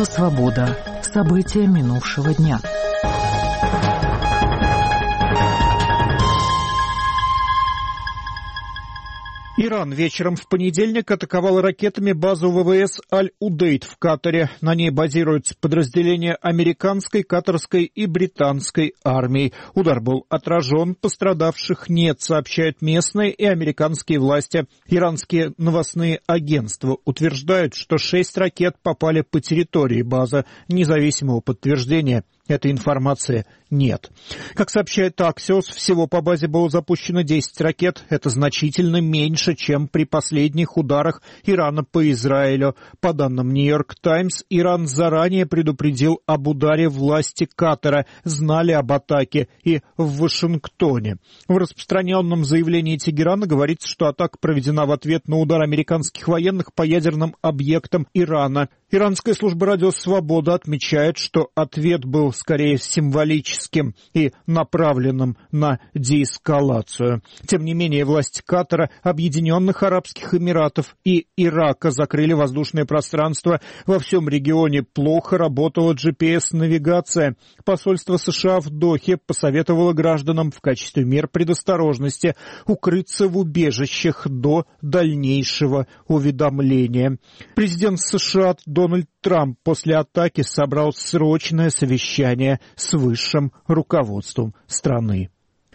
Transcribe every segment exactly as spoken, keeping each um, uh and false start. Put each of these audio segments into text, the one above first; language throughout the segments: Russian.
«Свобода». События минувшего дня. Иран вечером в понедельник атаковал ракетами базу ВВС Аль-Удейд в Катаре. На ней базируются подразделения американской, катарской и британской армий. Удар был отражен, пострадавших нет, сообщают местные и американские власти. Иранские новостные агентства утверждают, что шесть ракет попали по территории базы. Независимого подтверждения этой информации нет. Как сообщает Axios, всего по базе было запущено десять ракет. Это значительно меньше, чем при последних ударах Ирана по Израилю. По данным Нью-Йорк Таймс, Иран заранее предупредил об ударе власти Катара, знали об атаке и в Вашингтоне. В распространенном заявлении Тегерана говорится, что атака проведена в ответ на удар американских военных по ядерным объектам Ирана. Иранская служба радио «Свобода» отмечает, что ответ был скорее символическим и направленным на деэскалацию. Тем не менее, власти Катара, Объединенных Арабских Эмиратов и Ирака закрыли воздушное пространство. Во всем регионе плохо работала джи пи эс-навигация. Посольство США в Дохе посоветовало гражданам в качестве мер предосторожности укрыться в убежищах до дальнейшего уведомления. Президент США Дональд Трамп после атаки собрал срочное совещание с высшим руководством страны.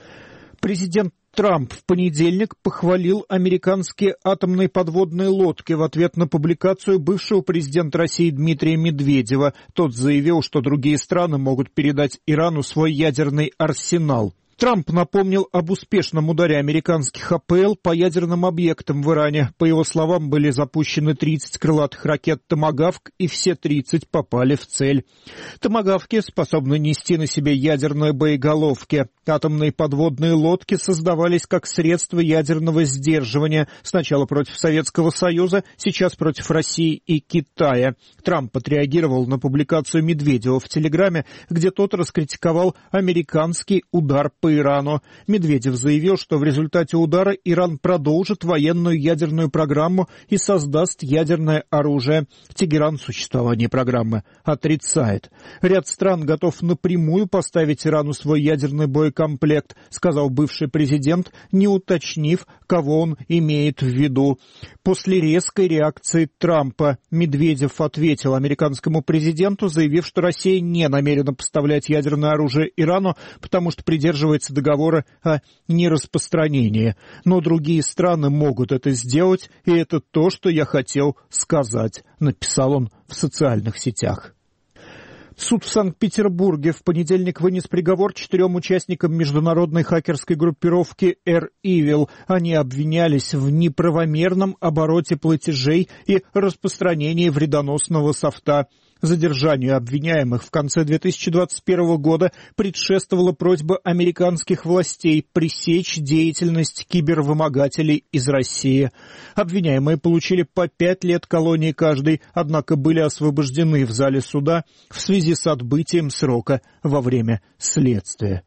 Президент Трамп в понедельник похвалил американские атомные подводные лодки в ответ на публикацию бывшего президента России Дмитрия Медведева. Тот заявил, что другие страны могут передать Ирану свой ядерный арсенал. Трамп напомнил об успешном ударе американских а пэ эл по ядерным объектам в Иране. По его словам, были запущены тридцать крылатых ракет «Томагавк», и все тридцать попали в цель. «Томагавки» способны нести на себе ядерные боеголовки. Атомные подводные лодки создавались как средство ядерного сдерживания. Сначала против Советского Союза, сейчас против России и Китая. Трамп отреагировал на публикацию Медведева в Телеграме, где тот раскритиковал американский удар по Ирану. Медведев заявил, что в результате удара Иран продолжит военную ядерную программу и создаст ядерное оружие. Тегеран существование программы отрицает. Ряд стран готов напрямую поставить Ирану свой ядерный боекомплект, сказал бывший президент, не уточнив, кого он имеет в виду. После резкой реакции Трампа Медведев ответил американскому президенту, заявив, что Россия не намерена поставлять ядерное оружие Ирану, потому что придерживается договора о нераспространении. Но другие страны могут это сделать, и это то, что я хотел сказать, написал он в социальных сетях. Суд в Санкт-Петербурге в понедельник вынес приговор четырем участникам международной хакерской группировки AirEvil. Они обвинялись в неправомерном обороте платежей и распространении вредоносного софта. Задержанию обвиняемых в конце две тысячи двадцать первого года предшествовала просьба американских властей пресечь деятельность кибервымогателей из России. Обвиняемые получили по пять лет колонии каждый, однако были освобождены в зале суда в связи с отбытием срока во время следствия.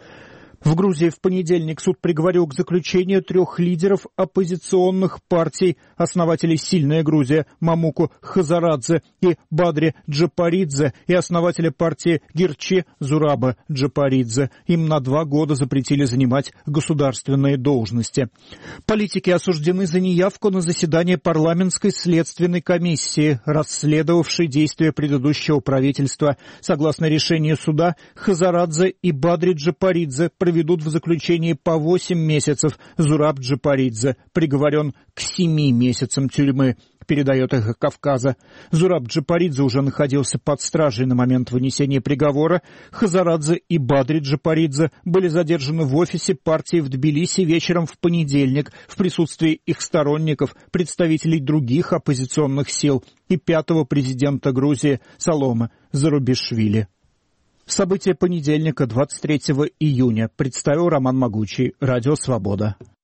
В Грузии в понедельник суд приговорил к заключению трех лидеров оппозиционных партий, основателей «Сильная Грузия» Мамуку Хазарадзе и Бадри Джапаридзе и основателя партии Гирчи Зураба Джапаридзе. Им на два года запретили занимать государственные должности. Политики осуждены за неявку на заседание парламентской следственной комиссии, расследовавшей действия предыдущего правительства. Согласно решению суда, Хазарадзе и Бадри Джапаридзе проведут в заключении по восемь месяцев. Зураб Джапаридзе приговорен к семи месяцам тюрьмы, передает «Эхо Кавказа». Зураб Джапаридзе уже находился под стражей на момент вынесения приговора. Хазарадзе и Бадри Джапаридзе были задержаны в офисе партии в Тбилиси вечером в понедельник в присутствии их сторонников, представителей других оппозиционных сил и пятого президента Грузии Салома Зарубишвили. События понедельника, двадцать третьего июня, представил Роман Могучий, Радио «Свобода».